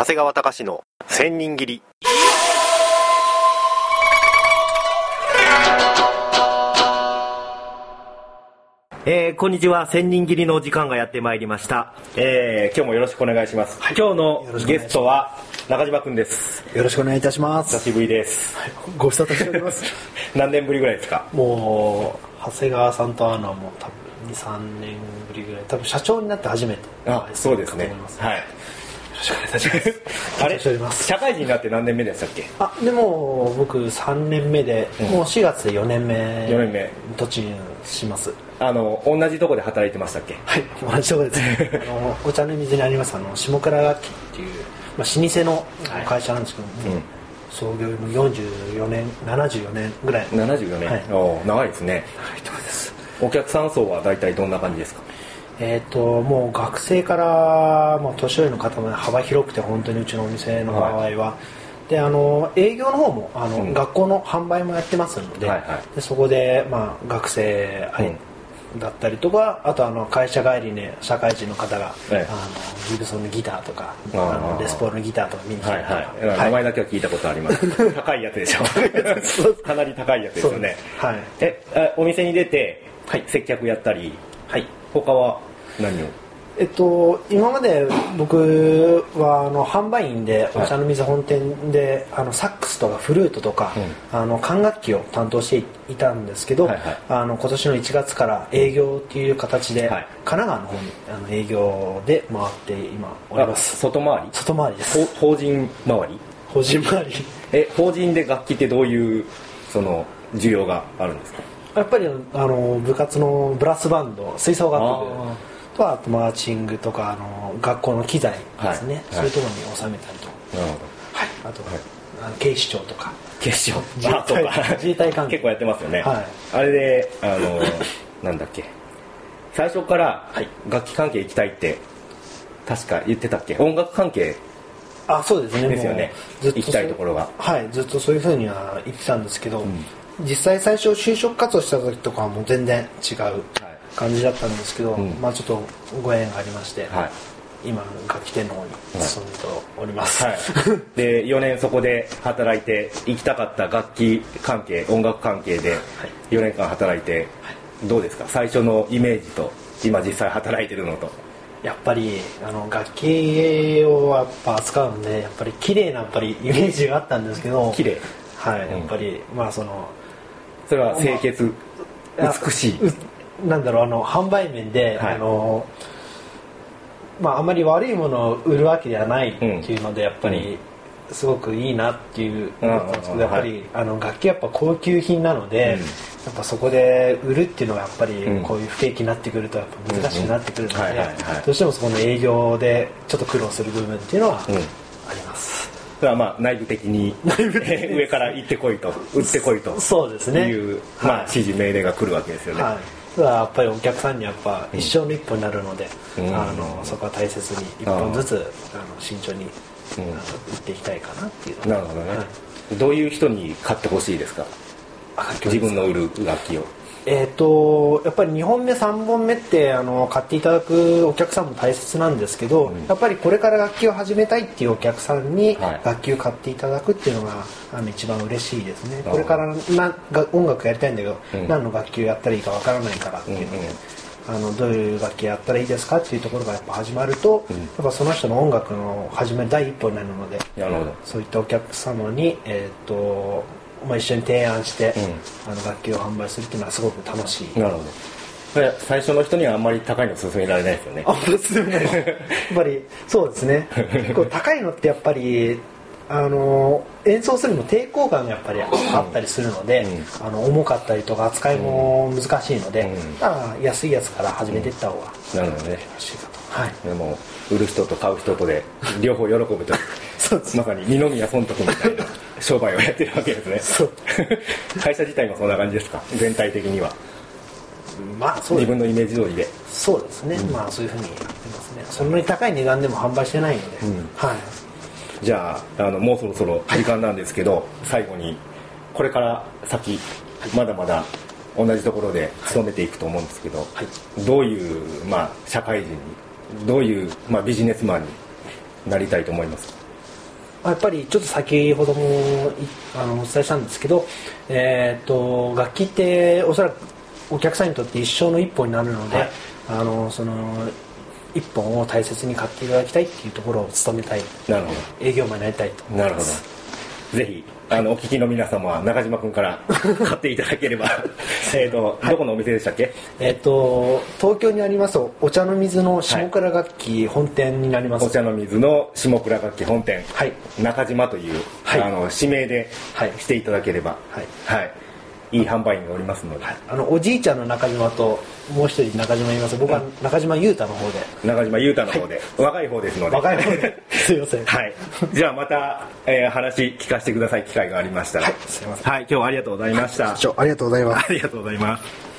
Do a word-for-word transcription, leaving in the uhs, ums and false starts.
長谷川隆の千人切り。えー、こんにちは。千人切りのお時間がやってまいりました。えー、今日もよろしくお願いします。はい、今日のゲストは中島くんです。 よろしくお願いいたします。 久しぶりです。 はい、ご無沙汰しております。 何年ぶりぐらいですか？ もう長谷川さんと会うのはもう多分に、さんねんぶりぐらい。多分社長になって初めて。 あ、そうですね。はい。よろしくお願いいたします。あれ、 社会人になって何年目でしたっけ？ あ、でも僕さんねんめで、うん、もうしがつでよねんめ。 よねんめ。 突入します。 あの同じとこで働いてましたっけ？ はい、同じとこですね。あのお茶の水にありますあの下倉楽器っていう、まあ、老舗の会社なんですけども、はい、うん、創業もよんじゅうよねん、ななじゅうよねんぐらい。 ななじゅうよねん、はい、お長いですね。 長いところです。 お客さん層は大体どんな感じですか？ えー、ともう学生からもう年寄りの方まで幅広くて、本当にうちのお店の場合は、はい、であの営業の方もあの、うん、学校の販売もやってますので、はいはい、でそこで、まあ、学生相手、うんだったりとか、あとあの会社帰りに社会人の方が、ええ、あのギブソンのギターとかあのレスポールのギターとか見に来たりとか、はいはい、 名前だけは聞いたことあります。高いやつでしょ。かなり高いやつですよね。はい、えお店に出て、はい、接客やったり、はい、他は何を？ えっと、今まで僕はあの販売員でお茶の水本店で、はい、あのサックスとかフルートとか、うん、あの管楽器を担当していたんですけど、はいはい、あの今年のいちがつから営業っていう形で、はい、神奈川の方にあの営業で回って今おります。 外回り？ 外回りです。 法人回り？ 法人回り。 え法人で楽器ってどういうその需要があるんですか？ やっぱりあの部活のブラスバンド、吹奏楽部とあとマーチングとかあの学校の機材ですね、はい、そういうところに収めたりと、なるほど、はい、あと、はい、あの警視庁とか警視庁自衛隊自衛隊関係結構やってますよね、 はい、 あれであのなんだっけ最初から楽器関係行きたいって確か言ってたっけ？音楽関係あそうですねですよね、ずっと行きたいところがはいずっとそういうふうには言ってたんですけど、うん、実際最初就職活動した時とかはもう全然違う、はい感じだったんですけど、うん、まあちょっとご縁がありまして、はい、今楽器店の方に勤めております、はいはい、 でよねんそこで働いて行きたかった楽器関係音楽関係でよねんかん働いて、はい、どうですか最初のイメージと今実際働いてるのと。 やっぱりあの楽器をやっぱ扱うのでやっぱり綺麗なやっぱりイメージがあったんですけど綺麗はい、うん、やっぱりまあそのそれは清潔、まあ、美しいなんだろうあの販売面で、はい、あのまああまり悪いものを売るわけではないっていうので、うん、やっぱりすごくいいなっていう思ったんですけど、やっぱり、はい、あの楽器やっぱ高級品なので、うん、やっぱそこで売るっていうのはやっぱりこういう不景気になってくるとやっぱ難しくなってくるので、どうしてもそこの営業でちょっと苦労する部分っていうのはあります。 うん、それはまあ内部的に上から行ってこいと売ってこいとそうですねいう、まあ、指示命令が来るわけですよね。はいただやっぱりお客さんにやっぱ一生の一歩になるので、うん、あのそこは大切に一本ずつあの慎重に、うん、あの売っていきたいかなっていうの。 なるほどね、はい、どういう人に買ってほしいですか？自分の売る楽器を。 えーとやっぱりにほんめさんぼんめってあの買っていただくお客さんも大切なんですけど、うん、やっぱりこれから楽器を始めたいっていうお客さんに楽器を買っていただくっていうのがあの一番嬉しいですね。これからな音楽やりたいんだけど、うん、何の楽器をやったらいいかわからないからっていうので、うんうん、あのどういう楽器やったらいいですかっていうところがやっぱ始まると、うん、やっぱその人の音楽の始める第一歩になるので、 なるほどそういったお客様にえっ、ー、とまあ、一緒に提案して、うん、あの楽器を販売するっていうのはすごく楽しい。 なるほど。最初の人にはあんまり高いの勧められないですよね。 あんまり勧めないです。やっぱりそうですね。結構高いのってやっぱりあの演奏するの抵抗感がやっぱりあったりするので、うん、あの重かったりとか扱いも難しいので、うん、だから安いやつから始めていった方が、 うん、なるほどね。 欲しいかと。はい。 でも売る人と買う人とで両方喜ぶとそうですまさに二宮尊徳みたいな商売をやってるわけですね。そう会社自体もそんな感じですか？全体的には。 まあそう自分のイメージ通りで。 そうですね、うん、まあそういうふうにやってますね。そんなに高い値段でも販売してないので、うん、はい。 じゃあ、あのもうそろそろ時間なんですけど、はい、最後にこれから先まだまだ同じところで勤めていくと思うんですけど、はい、どういう、まあ、社会人にどういう、まあ、ビジネスマンになりたいと思いますか？ やっぱりちょっと先ほどもあのお伝えしたんですけど、えー、と楽器っておそらくお客さんにとって一生の一本になるので、はい、あのその一本を大切に買っていただきたいっていうところを努めたい。 なるほど。 営業マンになりたいと思います。 なるほど。ぜひあのお聞きの皆様は中島君から買っていただければえっと、はい、どこのお店でしたっけ？ えっ、ー、と東京にありますお茶の水の下倉楽器本店になります。 はい、お茶の水の下倉楽器本店、 はい、 中島という、はい、あの指名でしていただければ、はいはい、いい販売員がおりますので、はい、 あのおじいちゃんの中島ともう一人中島います。僕は中島裕太の方で、 中島裕太の方で、はい、若い方ですので、 若い方ですいません。 はい。じゃあまた、えー、話聞かせてください。機会がありましたら。 はい、すいません。 はい、今日はありがとうございました。 はい、ありがとうございます。 ありがとうございます。